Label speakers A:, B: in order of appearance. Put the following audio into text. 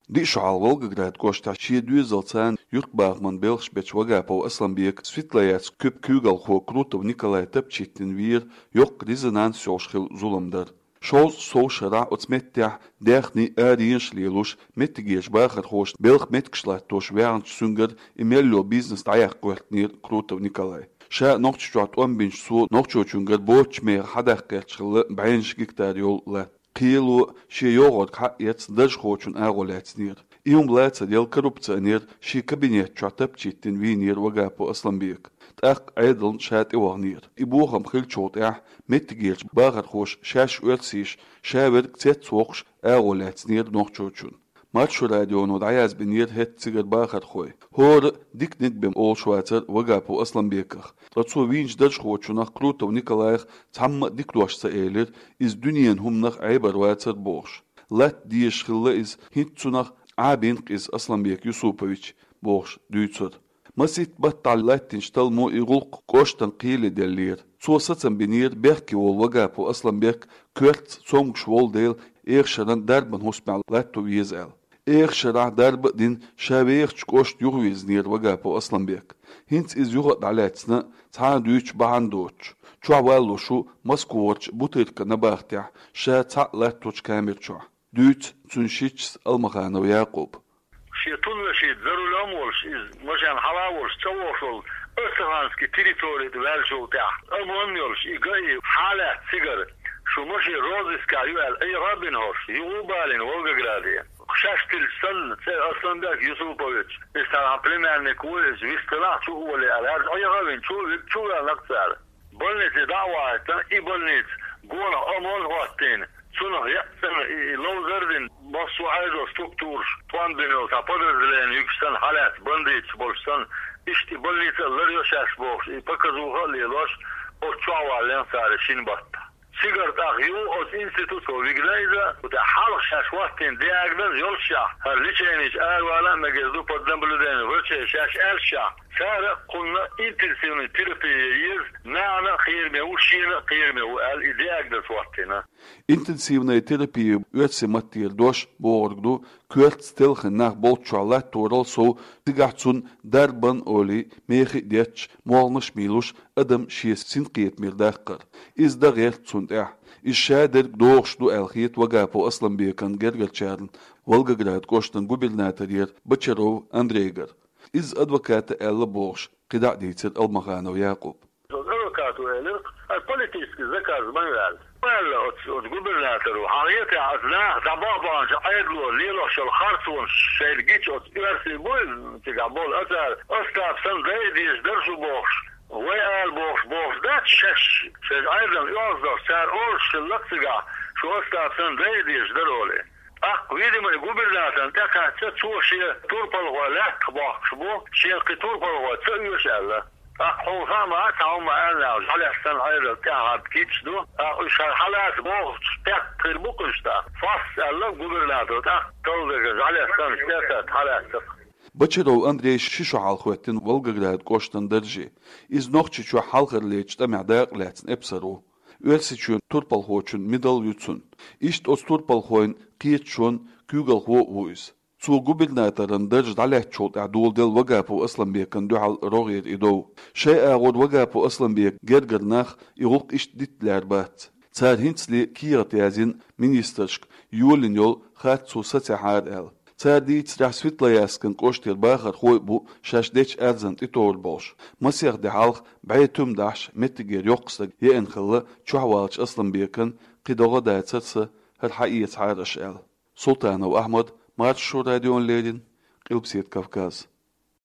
A: دي شعال Волгоград кошта شي دوزلцан юртбахман белшбеч вагапов Асланбек Светлаяц köp kügal ho Krutov Nikolay Tepчиттин вир yok резонанс шошхил зуламдар. Шоз соушара отсмеття дехни ариншлилуш метигеш бахар хош белх меткшлат тош вянч сүнгер имелло бизнес таяк квартнир Krutov Nikolay. Ша ногччуат 15 су ногчучунгер боочме хадахкачыл 5 гектар yol ла. Килу ши йогот хаец даж хочун аголацнир. Иум блаца дел коррупционер ши кабинет чатапчиттин винир вагапо Асланбек. Так айдл шат ивагнир. Ибухам хилчот метгелч багар хош шаш өрсиш шавер кцет сокш аголацнир ногчучун. Матшу радиону даяз бинир хетцигер багар хой. Хор дикнит бем ол швайцер вагапо Асланбеках. Тацу винч даж хочунах Krutov Nikolay tam dikdoşsa eğilir iz dünyen humnach aybar vaycer boş. Lat diyişkhilla iz hitsunach abin qiz Aslambek Yusupovich boş düytsur. Masit battallattin shtalmu igulq koştan qili dellir. Suosatsan binir berki ol vagapо Aslambek kört somgş vol del erşadan darban hospal lattu vizel. Erşara darba din şaveyrç koşt yuviznir vagapо Aslambek. Hins iz yugat alatsna ta düç bahandoç. Çuavallo şu Moskvorç butirka nabahtya şa ta lattoç kamerço. Düç tsunşiç Almakhanov Yaqub.
B: Şetun ve şey zarulam olş iz mojan hava olş çavoşol Österhanski territoriyet velşolta. Amon olş igay halat sigar. Şu moşi roziska yuel ay rabin hoş. Yubalin Volgogradiye. Şaştil san Aslanbek Yusupovich. İstan plemernik uliz vistela şu uli alar. Ay rabin şu alaktar. Bolnitsi dava etten i bolnits gona amon hoattin. Şunu yapsan Lozerdin basu ayro struktur tuandinol tapodözleyen yüksen halat bandits bolsan işte bolnitsalar yaşaş boş. Pakazuhali loş o çavalen sare şinbatta. Sigart ahiu os instituto viglayza uta halq shashwatin diagdan yolsha harlichenish arwala magazdu poddam buluden roche shash elsha sara qulna intensivni terapiyiz na'na khirme ushina khirme al diagda swatina
A: Intensivna terapiya ötse matir dosh borgdu kört stelchen nach bolchalat toral so digatsun darban oli mehi dech molnish milush adam shis sinqiyet mirdaqar izda ghertsun İşşadir doğuşdu elhiyet vagapо Aslambek'ın gergerçarın Volgograd koştan gubernatoriyer Bacharov Andreygar. İz advokatı elle boş qida deytir Almakhanov Yaqub.
B: Advokatı elir politiski zakaz manvel. Valla o gubernatoru haliyeti azna zababanca ayırlı lilo şol hartun şeygiç o üversi bu tigabol azar ostapsan deydiz dersu boş. ويال بوش ده شش ايضا يوزر سار اول شلقتها شو استاذن ريديش درولي ويدي من غوبرناتن تاكا تشو شي توربل ولا تباخ شبو شي قطوربل وتسوي شاله هو فما تعوم انا على السنه ايضا تاع كيتش دو حالات بوش تاع بوكشتا فاس الله غوبرناتور تاع تولد على السنه تاع حالات
A: Bacharov Andrey şişo halkvetin Volgograd koştan derji. İz nohçiçu halkırleçte ma'daqlatsın epsaru. Ölsiçün turpal hoçun midal yutsun. İşt os turpal hoyn qiyetçun kügal ho vuiz. Su gubernatorun derj dalatçot adul del vagapо Aslambek'ın duhal rogir idov. Şey ağod vagapo Aslambek gergernach iğulq işt ditler bat. Tsar hintsli kiyat yazin ministersk yolin yol xat su satsahar el. Цадиц Светлаяскин коштер бахар хой бу шашдеч азант итор бош. Масих де халх байтум даш метигер йоқсаг ен хылы чуавалч Aslambek'ın qidog'a datsatsa har haiyet harаш el. Sultanov Ahmad Marş Radyon Ledin Qilpset Kavkaz.